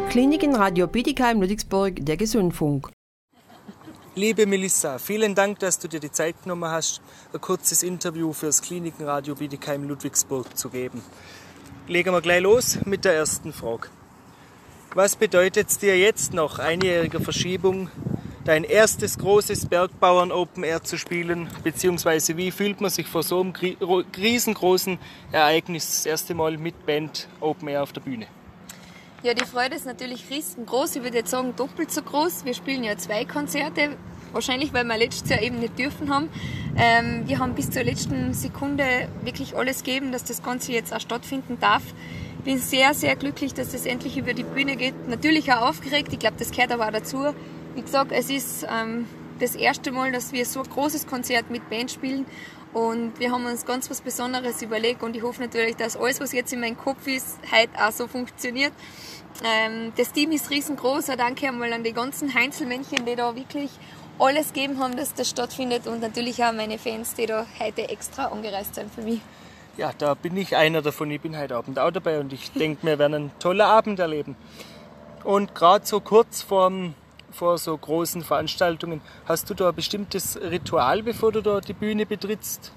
Klinikenradio Bietigheim Ludwigsburg, der Gesundfunk. Liebe Melissa, vielen Dank, dass du dir die Zeit genommen hast, ein kurzes Interview für das Klinikenradio Bietigheim Ludwigsburg zu geben. Legen wir gleich los mit der ersten Frage. Was bedeutet es dir jetzt nach einjähriger Verschiebung, dein erstes großes Bergbauern-Open Air zu spielen? Beziehungsweise wie fühlt man sich vor so einem riesengroßen Ereignis das erste Mal mit Band Open Air auf der Bühne? Ja, die Freude ist natürlich riesengroß. Ich würde jetzt sagen, doppelt so groß. Wir spielen ja 2 Konzerte. Wahrscheinlich, weil wir letztes Jahr eben nicht dürfen haben. Wir haben bis zur letzten Sekunde wirklich alles gegeben, dass das Ganze jetzt auch stattfinden darf. Ich bin sehr, sehr glücklich, dass das endlich über die Bühne geht. Natürlich auch aufgeregt. Ich glaube, das gehört aber auch dazu. Wie gesagt, es ist das erste Mal, dass wir so ein großes Konzert mit Band spielen. Und wir haben uns ganz was Besonderes überlegt und ich hoffe natürlich, dass alles, was jetzt in meinem Kopf ist, heute auch so funktioniert. Das Team ist riesengroß. Auch danke einmal an die ganzen Heinzelmännchen, die da wirklich alles gegeben haben, dass das stattfindet und natürlich auch meine Fans, die da heute extra angereist sind für mich. Ja, da bin ich einer davon. Ich bin heute Abend auch dabei und ich denke, wir werden einen tollen Abend erleben. Und gerade so kurz vor so großen Veranstaltungen, hast du da ein bestimmtes Ritual, bevor du da die Bühne betrittst?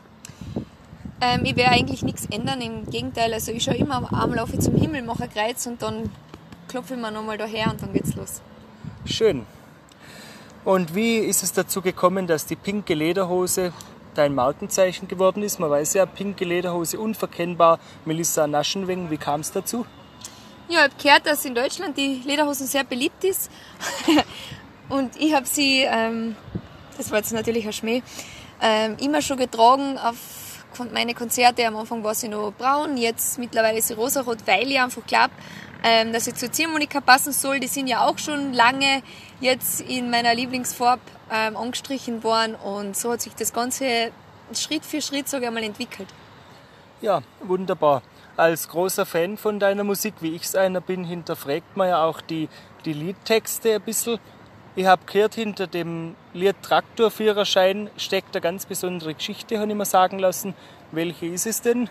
Ich werde eigentlich nichts ändern, im Gegenteil. Also ich schaue immer am Arm, laufe zum Himmel, mache ein Kreuz und dann klopfe ich mir nochmal daher und dann geht's los. Schön. Und wie ist es dazu gekommen, dass die pinke Lederhose dein Markenzeichen geworden ist? Man weiß ja, pinke Lederhose unverkennbar, Melissa Naschenweng. Wie kam es dazu? Ja, ich habe gehört, dass in Deutschland die Lederhosen sehr beliebt ist. Und ich habe sie, das war jetzt natürlich ein Schmäh, immer schon getragen auf meine Konzerte. Am Anfang war sie noch braun, jetzt mittlerweile ist sie rosarot, weil ich einfach glaube, dass sie zur Ziehharmonika passen soll. Die sind ja auch schon lange jetzt in meiner Lieblingsfarbe angestrichen worden und so hat sich das Ganze Schritt für Schritt, sage ich einmal, entwickelt. Ja, wunderbar. Als großer Fan von deiner Musik, wie ich es einer bin, hinterfragt man ja auch die Liedtexte ein bisschen. Ich habe gehört, hinter dem Lied Traktorführerschein steckt eine ganz besondere Geschichte, habe ich mir sagen lassen. Welche ist es denn?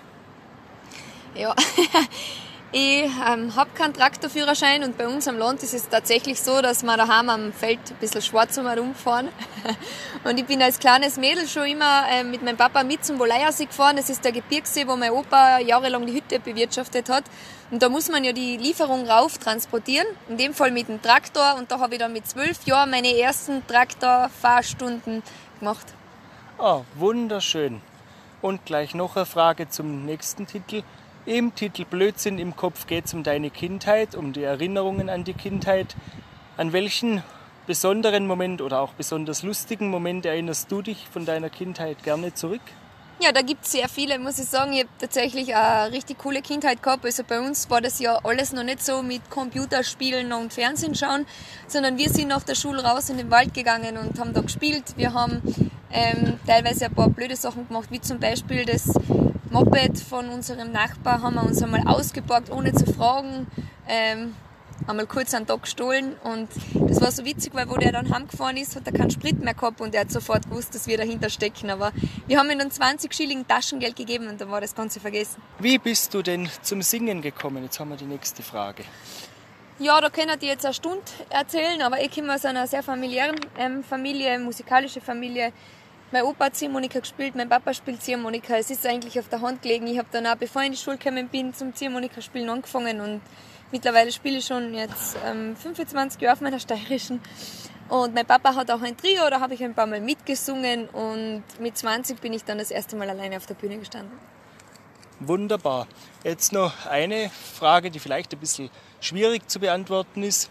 Ja, ich habe keinen Traktorführerschein und bei uns am Land ist es tatsächlich so, dass wir daheim am Feld ein bisschen schwarz herumfahren. Und ich bin als kleines Mädel schon immer mit meinem Papa mit zum Woleiersee gefahren. Das ist der Gebirgssee, wo mein Opa jahrelang die Hütte bewirtschaftet hat. Und da muss man ja die Lieferung rauf transportieren, in dem Fall mit dem Traktor. Und da habe ich dann mit 12 Jahren meine ersten Traktorfahrstunden gemacht. Ah, wunderschön. Und gleich noch eine Frage zum nächsten Titel. Im Titel Blödsinn im Kopf geht es um deine Kindheit, um die Erinnerungen an die Kindheit. An welchen besonderen Moment oder auch besonders lustigen Moment erinnerst du dich von deiner Kindheit gerne zurück? Ja, da gibt es sehr viele, muss ich sagen. Ich habe tatsächlich eine richtig coole Kindheit gehabt. Also bei uns war das ja alles noch nicht so mit Computerspielen und Fernsehen schauen, sondern wir sind nach der Schule raus in den Wald gegangen und haben da gespielt. Wir haben teilweise ein paar blöde Sachen gemacht, wie zum Beispiel das Moped von unserem Nachbar haben wir uns einmal ausgeborgt, ohne zu fragen. Einmal kurz einen Tag gestohlen und das war so witzig, weil wo der dann heimgefahren ist, hat er keinen Sprit mehr gehabt und er hat sofort gewusst, dass wir dahinter stecken. Aber wir haben ihm dann 20 Schilling Taschengeld gegeben und dann war das Ganze vergessen. Wie bist du denn zum Singen gekommen? Jetzt haben wir die nächste Frage. Ja, da kann ich dir jetzt eine Stunde erzählen, aber ich komme aus einer sehr familiären Familie, musikalische Familie. Mein Opa hat Ziehharmonika gespielt, mein Papa spielt Ziehharmonika. Es ist eigentlich auf der Hand gelegen. Ich habe dann auch, bevor ich in die Schule gekommen bin, zum Ziehharmonika-Spielen angefangen und mittlerweile spiele ich schon jetzt 25 Jahre auf meiner steirischen. Und mein Papa hat auch ein Trio, da habe ich ein paar Mal mitgesungen und mit 20 bin ich dann das erste Mal alleine auf der Bühne gestanden. Wunderbar. Jetzt noch eine Frage, die vielleicht ein bisschen schwierig zu beantworten ist.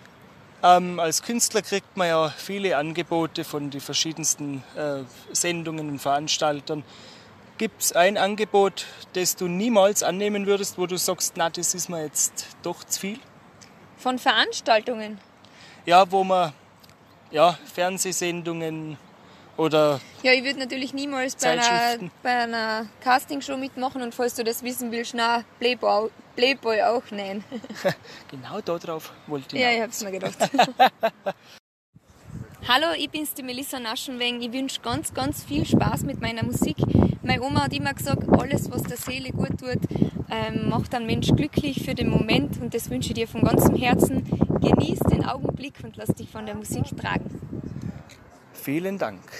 Als Künstler kriegt man ja viele Angebote von den verschiedensten Sendungen und Veranstaltern. Gibt es ein Angebot, das du niemals annehmen würdest, wo du sagst, na, das ist mir jetzt doch zu viel? Von Veranstaltungen? Ja, wo man Fernsehsendungen oder ja, ich würde natürlich niemals bei einer Castingshow mitmachen und falls du das wissen willst, na, Playboy auch, nein. Genau darauf wollte ich. Ja, ich habe es mir gedacht. Hallo, ich bin's, die Melissa Naschenweng. Ich wünsche ganz, ganz viel Spaß mit meiner Musik. Meine Oma hat immer gesagt, alles, was der Seele gut tut, macht einen Mensch glücklich für den Moment. Und das wünsche ich dir von ganzem Herzen. Genieß den Augenblick und lass dich von der Musik tragen. Vielen Dank.